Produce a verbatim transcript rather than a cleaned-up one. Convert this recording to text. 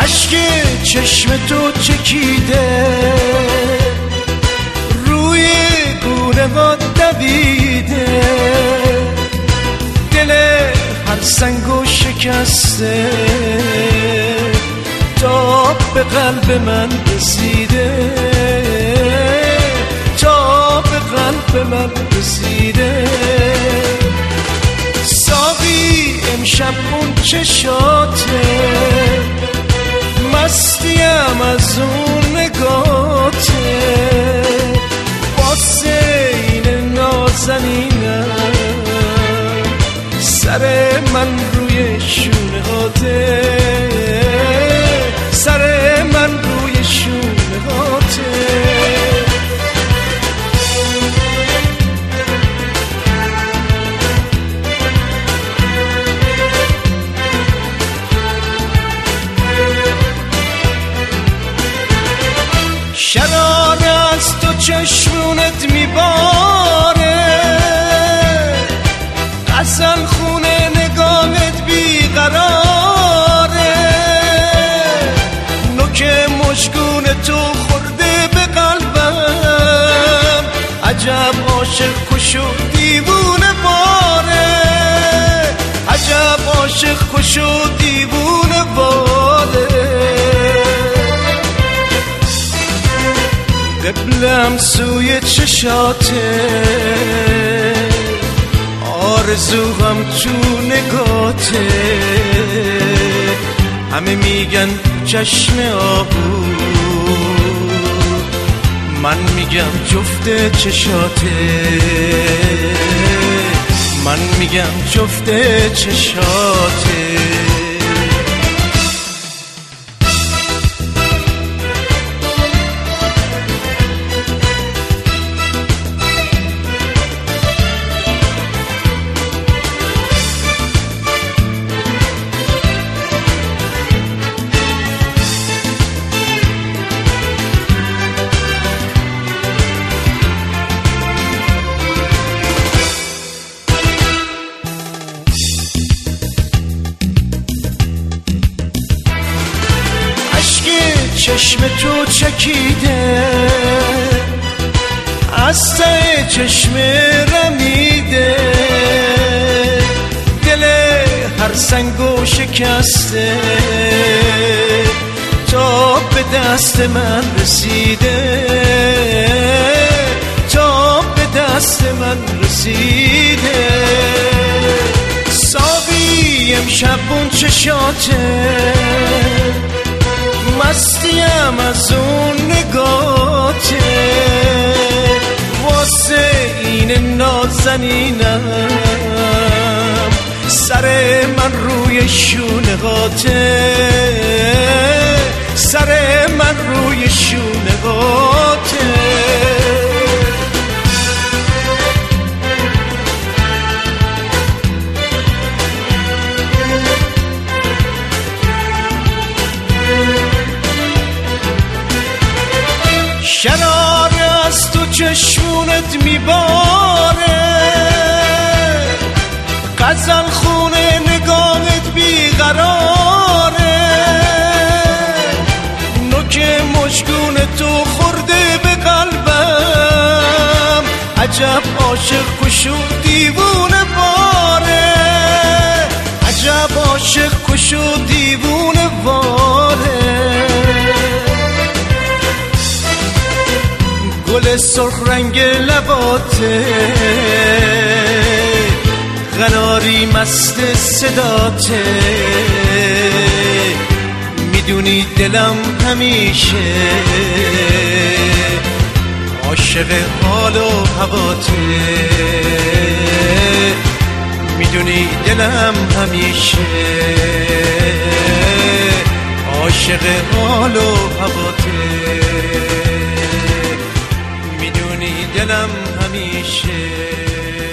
اشک چشم تو چکیده روی گونه ها دویده، دل هر سنگو شکسته تا به قلب من رسیده، تا به قلب من رسیده. ساقی امشب اون چشاته، مستیم از اون نگاته، واسه این نازنینم سر من روی شونه هاته، سر من روی شونه هاته. شرار از تو چشمونت میباره، غزل خونه نگاهت بیقراره، نوک مشکون تو خورده به قلبم، عجب عاشق کش و دیوونه باره، عجب عاشق کش و دیوونه باره. قبلم سوی چشاته، آرزوهم تو نگاته، همه میگن چشم آهو، من میگم جفت چشاته، من میگم جفت چشاته. چشم تو چکیده از ته چشم رمیده، دل هر سنگو شکسته تا به دست من رسیده، تا به دست من رسیده. ساقی امشب اون چشاته، مستیم از اون نگاته، واسه این نازنینم سر من روی شونه هاته، سر من روی شونه هاته. شرار از تو چشمونت میباره، غزل خونه نگاهت بیقراره، نوک مشکون تو خورده به قلبم، عجب عاشق کش و دیوونه باره، عجب عاشق کش و دیوونه باره. گل سرخ رنگ لباته، قناری مست صداته، میدونی دلم همیشه عاشق حال و هواته، میدونی دلم همیشه عاشق حال و هواته، میدونی دلم همیشه